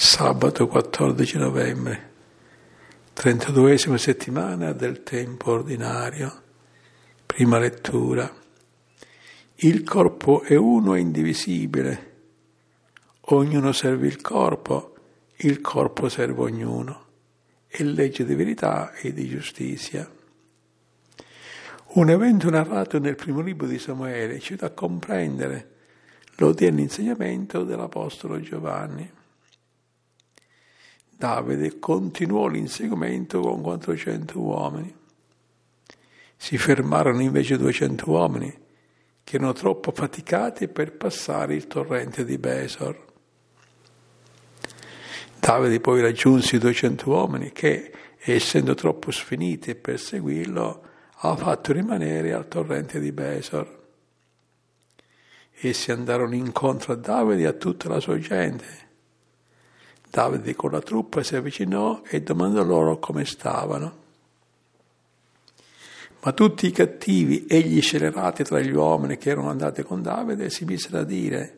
Sabato 14 novembre, 32esima settimana del tempo ordinario. Prima lettura. Il corpo è uno e indivisibile. Ognuno serve il corpo serve ognuno. È legge di verità e di giustizia. Un evento narrato nel primo libro di Samuele ci dà a comprendere l'odierno insegnamento dell'Apostolo Giovanni. Davide continuò l'inseguimento con 400 uomini. Si fermarono invece 200 uomini che erano troppo faticati per passare il torrente di Besor. Davide poi raggiunse i 200 uomini che, essendo troppo sfiniti per seguirlo, ha fatto rimanere al torrente di Besor. Essi andarono incontro a Davide e a tutta la sua gente. Davide con la truppa si avvicinò e domandò loro come stavano. Ma tutti i cattivi e gli scelerati tra gli uomini che erano andati con Davide si misero a dire: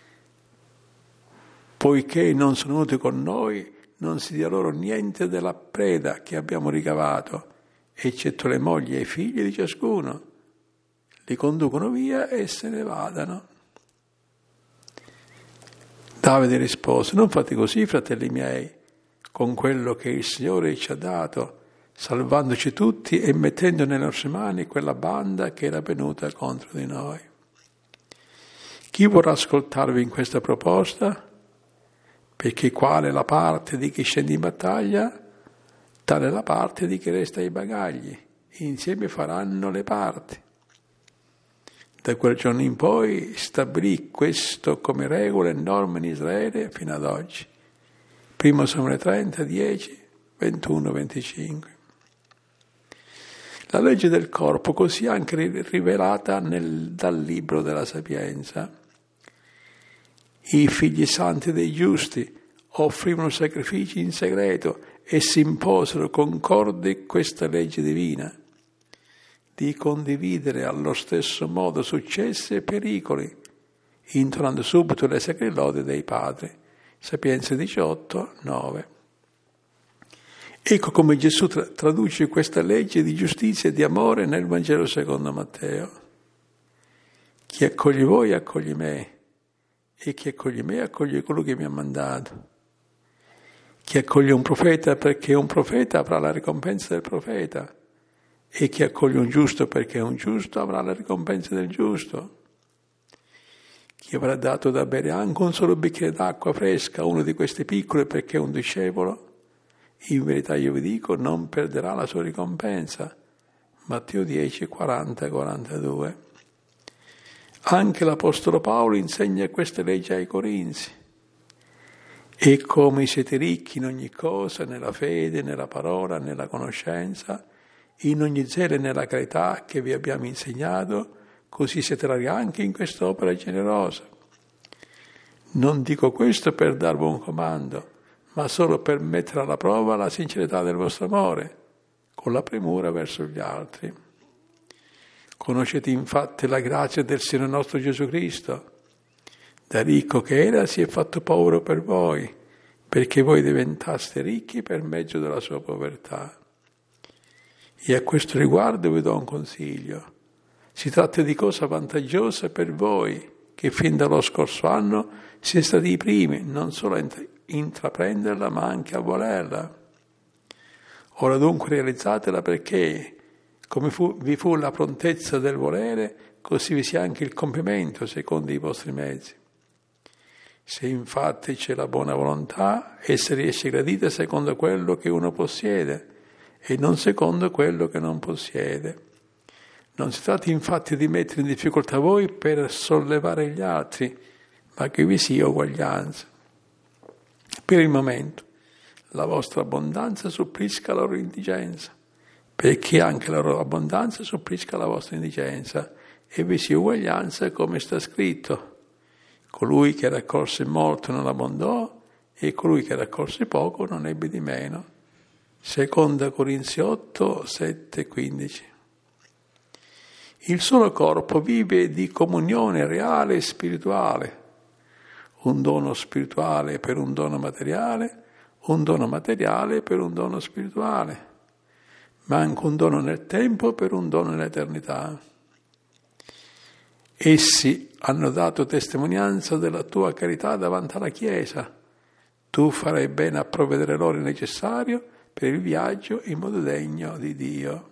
poiché non sono venuti con noi, non si dia loro niente della preda che abbiamo ricavato, eccetto le mogli e i figli di ciascuno. Li conducono via e se ne vadano. Davide rispose: non fate così, fratelli miei, con quello che il Signore ci ha dato, salvandoci tutti e mettendo nelle nostre mani quella banda che era venuta contro di noi. Chi vorrà ascoltarvi in questa proposta? Perché quale è la parte di chi scende in battaglia? Tale è la parte di chi resta ai bagagli. Insieme faranno le parti. Da quel giorno in poi stabilì questo come regola e norma in Israele fino ad oggi. 1 Samuele 30, 10, 21, 25. La legge del corpo così anche rivelata dal libro della Sapienza. I figli santi dei giusti offrivano sacrifici in segreto e si imposero concordi questa legge divina, di condividere allo stesso modo successi e pericoli, intonando subito le sacre lodi dei padri. Sapienza 18, 9. Ecco come Gesù traduce questa legge di giustizia e di amore nel Vangelo secondo Matteo. Chi accoglie voi accoglie me, e chi accoglie me accoglie colui che mi ha mandato. Chi accoglie un profeta perché è un profeta avrà la ricompensa del profeta, e chi accoglie un giusto perché è un giusto avrà la ricompensa del giusto. Chi avrà dato da bere anche un solo bicchiere d'acqua fresca a uno di questi piccoli perché è un discepolo, in verità io vi dico, non perderà la sua ricompensa. Matteo 10, 40, 42. Anche l'Apostolo Paolo insegna queste leggi ai Corinzi. E come siete ricchi in ogni cosa, nella fede, nella parola, nella conoscenza, in ogni zelo e nella carità che vi abbiamo insegnato, così siete rari anche in quest'opera generosa. Non dico questo per darvi un comando, ma solo per mettere alla prova la sincerità del vostro amore, con la premura verso gli altri. Conoscete infatti la grazia del Signore nostro Gesù Cristo. Da ricco che era si è fatto povero per voi, perché voi diventaste ricchi per mezzo della sua povertà. E a questo riguardo vi do un consiglio. Si tratta di cosa vantaggiosa per voi, che fin dallo scorso anno siete stati i primi, non solo a intraprenderla, ma anche a volerla. Ora dunque realizzatela perché, come vi fu la prontezza del volere, così vi sia anche il compimento secondo i vostri mezzi. Se infatti c'è la buona volontà, essa riesce gradita secondo quello che uno possiede, e non secondo quello che non possiede. Non si tratta infatti di mettere in difficoltà voi per sollevare gli altri, ma che vi sia uguaglianza. Per il momento, la vostra abbondanza supplisca la loro indigenza, perché anche la loro abbondanza supplisca la vostra indigenza, e vi sia uguaglianza come sta scritto. Colui che raccolse molto non abbondò, e colui che raccolse poco non ebbe di meno. Seconda Corinzi 8, 7, 15. Il solo corpo vive di comunione reale e spirituale. un dono spirituale per un dono materiale, un dono materiale per un dono spirituale, ma anche un dono nel tempo per un dono nell'eternità. Essi hanno dato testimonianza della tua carità davanti alla Chiesa. Tu farai bene a provvedere loro il necessario per il viaggio in modo degno di Dio.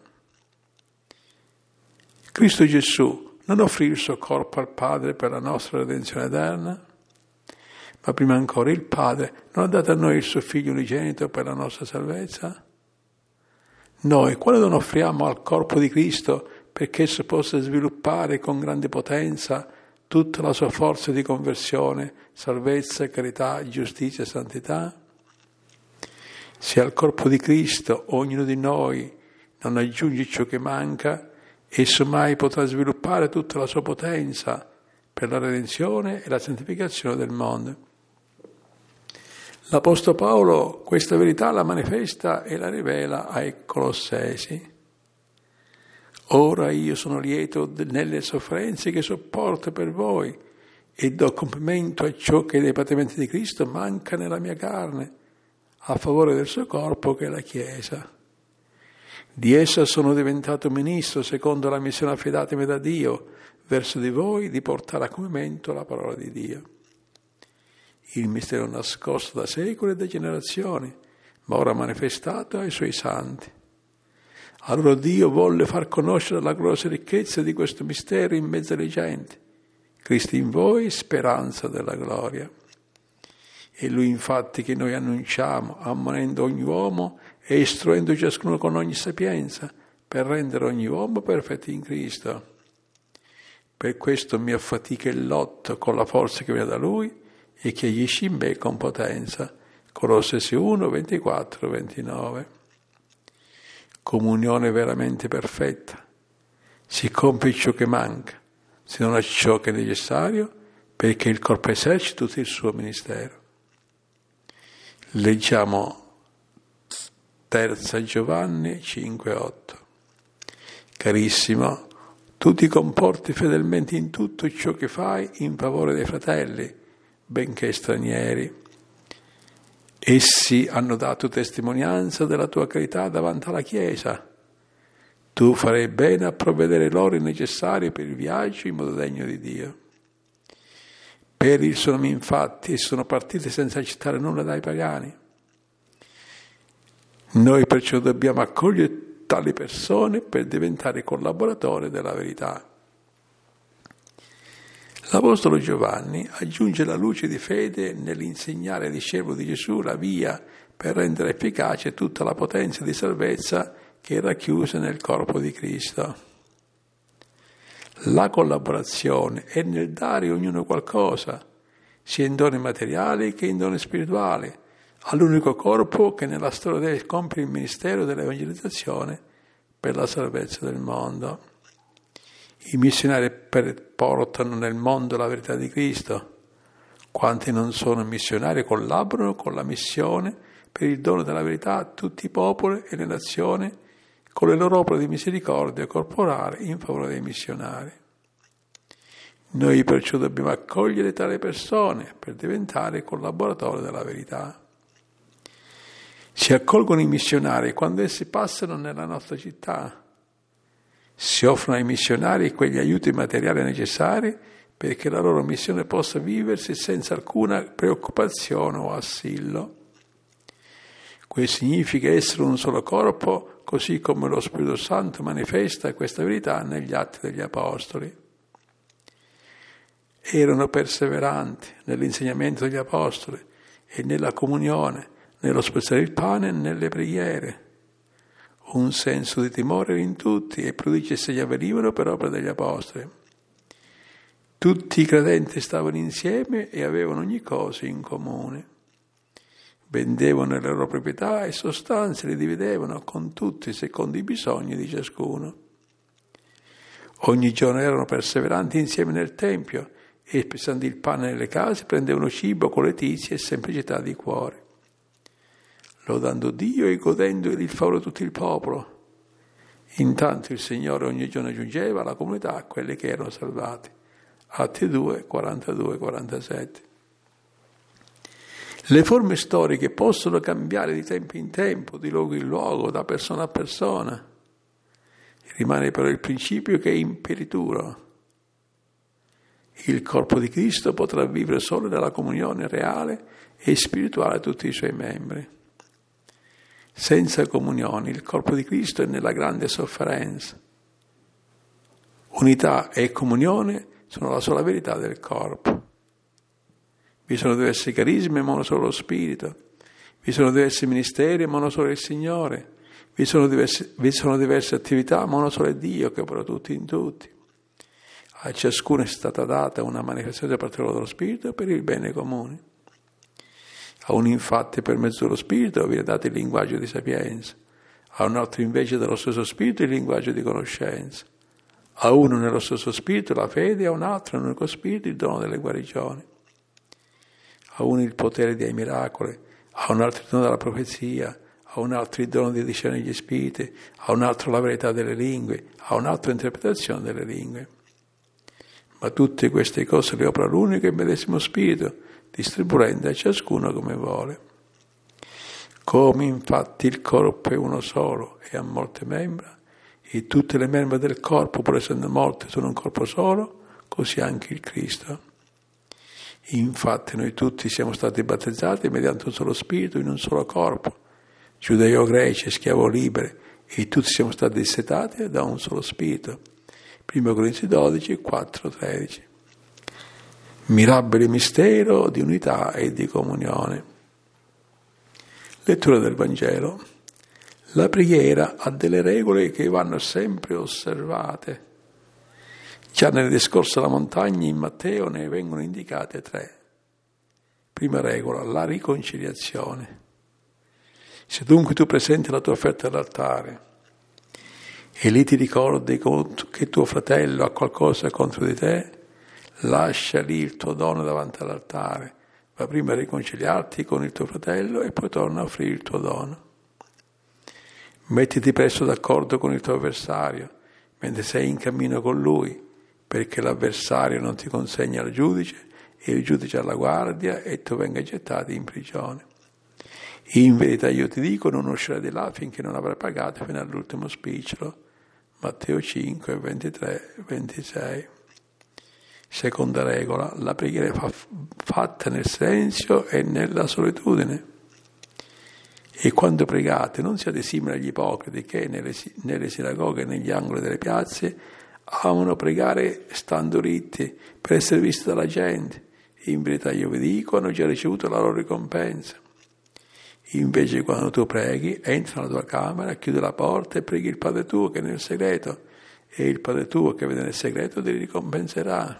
Cristo Gesù non offrì il suo corpo al Padre per la nostra redenzione eterna, ma prima ancora il Padre non ha dato a noi il suo Figlio unigenito per la nostra salvezza? Noi, quando non offriamo al corpo di Cristo perché esso possa sviluppare con grande potenza tutta la sua forza di conversione, salvezza, carità, giustizia e santità? Se al corpo di Cristo ognuno di noi non aggiunge ciò che manca, esso mai potrà sviluppare tutta la sua potenza per la redenzione e la santificazione del mondo. L'Apostolo Paolo questa verità la manifesta e la rivela ai Colossesi. Ora io sono lieto nelle sofferenze che sopporto per voi e do compimento a ciò che dei patimenti di Cristo manca nella mia carne, a favore del suo corpo che è la Chiesa. Di essa sono diventato ministro secondo la missione affidatemi da Dio verso di voi di portare a compimento la parola di Dio. Il mistero nascosto da secoli e da generazioni, ma ora manifestato ai suoi santi. Allora Dio volle far conoscere la gloriosa ricchezza di questo mistero in mezzo alle genti. Cristo in voi, speranza della gloria. E Lui infatti che noi annunciamo, ammonendo ogni uomo e istruendo ciascuno con ogni sapienza, per rendere ogni uomo perfetto in Cristo. Per questo mi affatica e lotto con la forza che viene da Lui e che agisce in me con potenza. Colossesi 1, 24, 29. Comunione veramente perfetta. Si compie ciò che manca, se non a ciò che è necessario, perché il corpo esercita tutto il suo ministero. Leggiamo 3 Giovanni 5,8. Carissimo, tu ti comporti fedelmente in tutto ciò che fai in favore dei fratelli, benché stranieri. Essi hanno dato testimonianza della tua carità davanti alla Chiesa. Tu farai bene a provvedere loro il necessario per il viaggio in modo degno di Dio. Per il suo nome infatti essi sono partiti senza accettare nulla dai pagani. Noi perciò dobbiamo accogliere tali persone per diventare collaboratori della verità. L'Apostolo Giovanni aggiunge la luce di fede nell'insegnare ai discepoli di Gesù la via per rendere efficace tutta la potenza di salvezza che è racchiusa nel corpo di Cristo. La collaborazione è nel dare ognuno qualcosa, sia in doni materiali che in doni spirituali, all'unico corpo che nella storia compie il ministero dell'evangelizzazione per la salvezza del mondo. I missionari portano nel mondo la verità di Cristo. Quanti non sono missionari collaborano con la missione per il dono della verità a tutti i popoli e le nazioni con le loro opere di misericordia corporale in favore dei missionari. Noi perciò dobbiamo accogliere tali persone per diventare collaboratori della verità. Si accolgono i missionari quando essi passano nella nostra città. Si offrono ai missionari quegli aiuti materiali necessari perché la loro missione possa viversi senza alcuna preoccupazione o assillo. Questo significa essere un solo corpo, così come lo Spirito Santo manifesta questa verità negli Atti degli Apostoli. Erano perseveranti nell'insegnamento degli Apostoli e nella comunione, nello spezzare il pane e nelle preghiere. Un senso di timore era in tutti e prodigi e segni avvenivano per opera degli Apostoli. Tutti i credenti stavano insieme e avevano ogni cosa in comune. Vendevano le loro proprietà e sostanze, le dividevano con tutti secondo i bisogni di ciascuno. Ogni giorno erano perseveranti insieme nel Tempio e spezzando il pane nelle case prendevano cibo con letizia e semplicità di cuore, lodando Dio e godendo il favore di tutto il popolo. Intanto il Signore ogni giorno aggiungeva alla comunità quelli che erano salvati. Atti 2, 42, 47. Le forme storiche possono cambiare di tempo in tempo, di luogo in luogo, da persona a persona. Rimane però il principio che è imperituro. Il corpo di Cristo potrà vivere solo nella comunione reale e spirituale a tutti i suoi membri. Senza comunione il corpo di Cristo è nella grande sofferenza. Unità e comunione sono la sola verità del corpo. Vi sono diversi carismi, ma uno solo lo Spirito. Vi sono diversi ministeri, ma uno solo il Signore. Vi sono diverse attività, ma uno solo è Dio che opera tutti in tutti. A ciascuno è stata data una manifestazione da parte dello Spirito per il bene comune. A uno infatti per mezzo dello Spirito viene dato il linguaggio di sapienza, a un altro invece dallo stesso Spirito il linguaggio di conoscenza, a uno nello stesso Spirito la fede, a un altro nell'unico Spirito il dono delle guarigioni, a uno il potere dei miracoli, a un altro il dono della profezia, a un altro il dono di discernere gli spiriti, a un altro la verità delle lingue, a un altro l'interpretazione delle lingue. Ma tutte queste cose le opera l'unico e medesimo Spirito, distribuendo a ciascuno come vuole. Come infatti il corpo è uno solo e ha molte membra, e tutte le membra del corpo, pur essendo molte, sono un corpo solo, così anche il Cristo. Infatti noi tutti siamo stati battezzati mediante un solo Spirito in un solo corpo, giudei greci, schiavo liberi, e tutti siamo stati dissetati da un solo Spirito. 1 Corinzi 12, 4, 13. Mirabile mistero di unità e di comunione. Lettura del Vangelo. La preghiera ha delle regole che vanno sempre osservate. Già nel discorso alla montagna in Matteo ne vengono indicate 3. Prima regola, la riconciliazione. Se dunque tu presenti la tua offerta all'altare e lì ti ricordi che tuo fratello ha qualcosa contro di te, lascia lì il tuo dono davanti all'altare, va prima a riconciliarti con il tuo fratello e poi torna a offrire il tuo dono. Mettiti presto d'accordo con il tuo avversario, mentre sei in cammino con lui, perché l'avversario non ti consegna al giudice e il giudice alla guardia e tu venga gettato in prigione. In verità io ti dico, non uscirai di là finché non avrai pagato fino all'ultimo spicciolo. Matteo 5, 23, 26. Seconda regola, la preghiera è fatta nel silenzio e nella solitudine. E quando pregate non siate simili agli ipocriti che nelle sinagoghe e negli angoli delle piazze amano pregare stando ritti per essere visti dalla gente. In verità io vi dico, hanno già ricevuto la loro ricompensa. Invece quando tu preghi, entra nella tua camera, chiudi la porta e preghi il Padre tuo che è nel segreto, e il Padre tuo che vede nel segreto ti ricompenserà.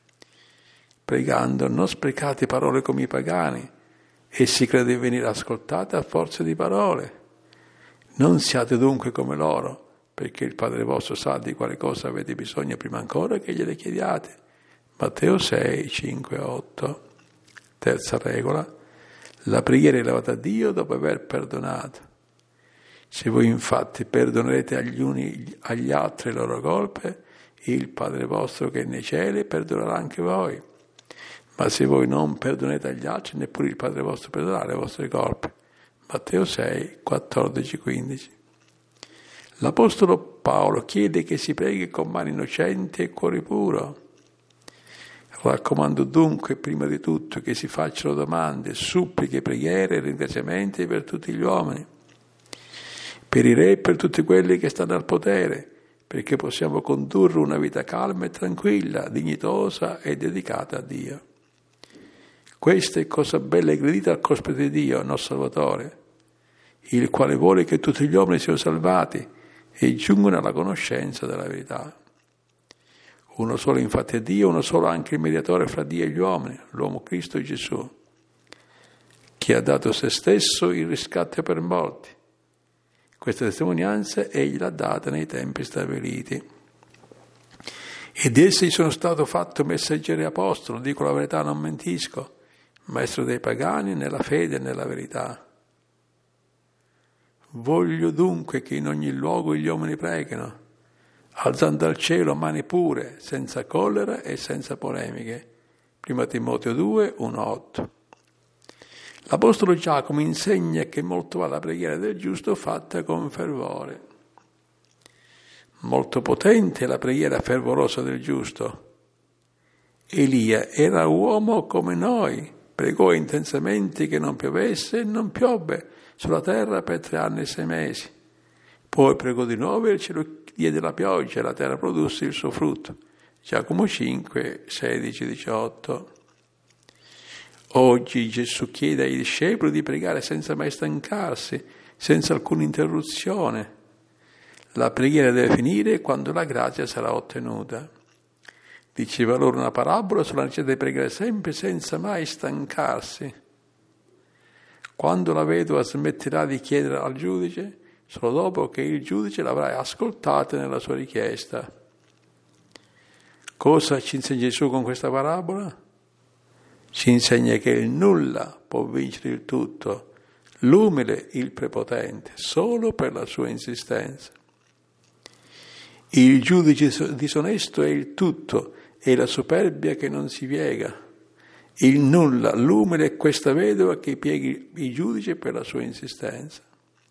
Pregando non sprecate parole come i pagani, e si crede di venire ascoltate a forza di parole. Non siate dunque come loro, perché il Padre vostro sa di quale cosa avete bisogno prima ancora che gliele chiediate. Matteo 6, 5, 8. Terza regola. La preghiera è elevata a Dio dopo aver perdonato. Se voi infatti perdonerete agli uni agli altri le loro colpe, il Padre vostro che è nei cieli perdonerà anche voi. Ma se voi non perdonate agli altri, neppure il Padre vostro perdonerà le vostre colpe. Matteo 6, 14, 15. L'Apostolo Paolo chiede che si preghi con mani innocenti e cuore puro. Raccomando dunque prima di tutto che si facciano domande, suppliche, preghiere e ringraziamenti per tutti gli uomini, per i re e per tutti quelli che stanno al potere, perché possiamo condurre una vita calma e tranquilla, dignitosa e dedicata a Dio. Questa è cosa bella e gradita al cospito di Dio, nostro Salvatore, il quale vuole che tutti gli uomini siano salvati e giungano alla conoscenza della verità. Uno solo infatti è Dio, uno solo anche il mediatore fra Dio e gli uomini, l'uomo Cristo Gesù, che ha dato se stesso il riscatto per molti. Questa testimonianza egli l'ha data nei tempi stabiliti. E di essi sono stato fatto messaggero e apostolo, dico la verità, non mentisco, maestro dei pagani nella fede e nella verità. Voglio dunque che in ogni luogo gli uomini preghino, alzando al cielo mani pure, senza collera e senza polemiche. 1 Timoteo 2, 1, 8. L'Apostolo Giacomo insegna che molto vale la preghiera del giusto fatta con fervore. Molto potente è la preghiera fervorosa del giusto. Elia era uomo come noi, pregò intensamente che non piovesse e non piovve sulla terra per 3 anni e 6 mesi. Poi pregò di nuovo e il cielo diede la pioggia e la terra produsse il suo frutto. Giacomo 5, 16, 18. Oggi Gesù chiede ai discepoli di pregare senza mai stancarsi, senza alcuna interruzione. La preghiera deve finire quando la grazia sarà ottenuta. Diceva loro una parabola sulla necessità di pregare sempre senza mai stancarsi. Quando la vedova smetterà di chiedere al giudice, solo dopo che il giudice l'avrà ascoltata nella sua richiesta. Cosa ci insegna Gesù con questa parabola? Ci insegna che il nulla può vincere il tutto, l'umile il prepotente, solo per la sua insistenza. Il giudice disonesto è il tutto, è la superbia che non si piega. Il nulla, l'umile è questa vedova che pieghi il giudice per la sua insistenza.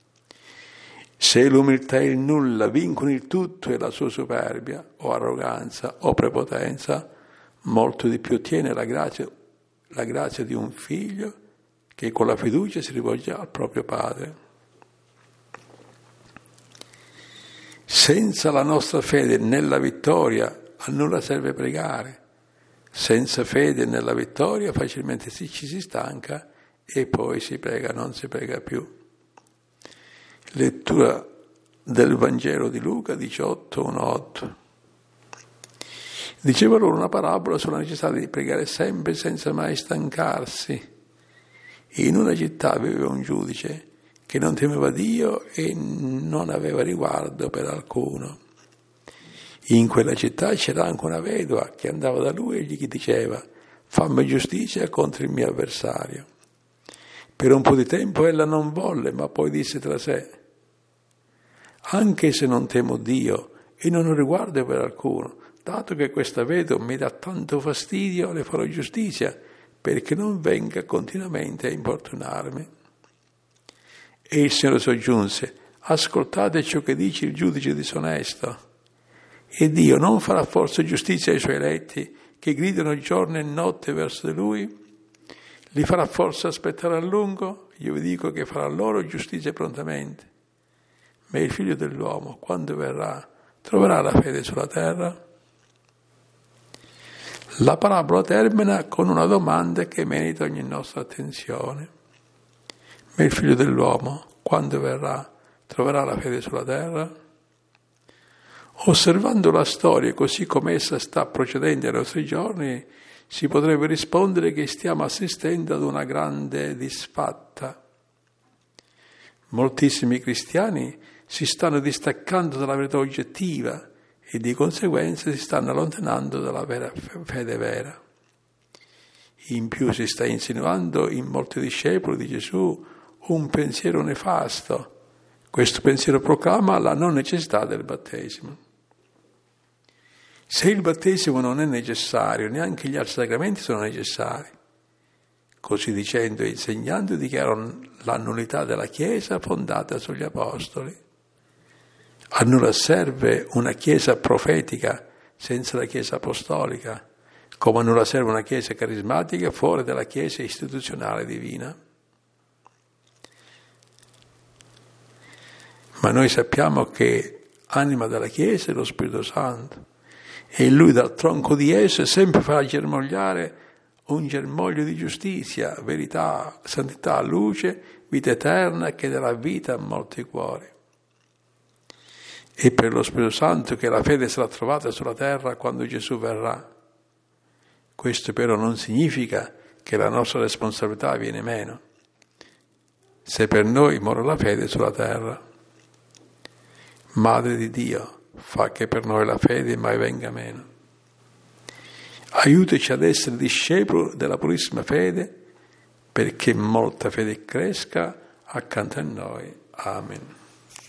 Se l'umiltà e il nulla vincono il tutto e la sua superbia, o arroganza, o prepotenza, molto di più ottiene la grazia di un figlio che con la fiducia si rivolge al proprio padre. Senza la nostra fede nella vittoria a nulla serve pregare. Senza fede nella vittoria facilmente ci si stanca e poi si prega, non si prega più. Lettura del Vangelo di Luca 18, 1-8. Diceva loro una parabola sulla necessità di pregare sempre senza mai stancarsi. In una città viveva un giudice che non temeva Dio e non aveva riguardo per alcuno. In quella città c'era anche una vedova che andava da lui e gli diceva: fammi giustizia contro il mio avversario. Per un po' di tempo ella non volle, ma poi disse tra sé: anche se non temo Dio e non ho riguardo per alcuno, dato che questa vedova mi dà tanto fastidio, le farò giustizia perché non venga continuamente a importunarmi. E il Signore soggiunse: ascoltate ciò che dice il giudice disonesto. E Dio non farà forse giustizia ai suoi eletti che gridano giorno e notte verso di Lui? Li farà forse aspettare a lungo? Io vi dico che farà loro giustizia prontamente. Ma il Figlio dell'uomo, quando verrà, troverà la fede sulla terra? La parabola termina con una domanda che merita ogni nostra attenzione. Ma il Figlio dell'uomo, quando verrà, troverà la fede sulla terra? Osservando la storia così come essa sta procedendo ai nostri giorni, si potrebbe rispondere che stiamo assistendo ad una grande disfatta. Moltissimi cristiani si stanno distaccando dalla verità oggettiva e di conseguenza si stanno allontanando dalla vera fede vera. In più si sta insinuando in molti discepoli di Gesù un pensiero nefasto. Questo pensiero proclama la non necessità del battesimo. Se il battesimo non è necessario, neanche gli altri sacramenti sono necessari. Così dicendo e insegnando dichiarano la nullità della Chiesa fondata sugli Apostoli. A nulla serve una Chiesa profetica senza la Chiesa apostolica, come a nulla serve una Chiesa carismatica fuori dalla Chiesa istituzionale divina. Ma noi sappiamo che anima della Chiesa è lo Spirito Santo e Lui dal tronco di esso sempre farà germogliare un germoglio di giustizia, verità, santità, luce, vita eterna che darà vita a molti cuori. E per lo Spirito Santo che la fede sarà trovata sulla terra quando Gesù verrà. Questo però non significa che la nostra responsabilità viene meno, se per noi muore la fede sulla terra. Madre di Dio, fa che per noi la fede mai venga meno. Aiutaci ad essere discepoli della purissima fede, perché molta fede cresca accanto a noi. Amen.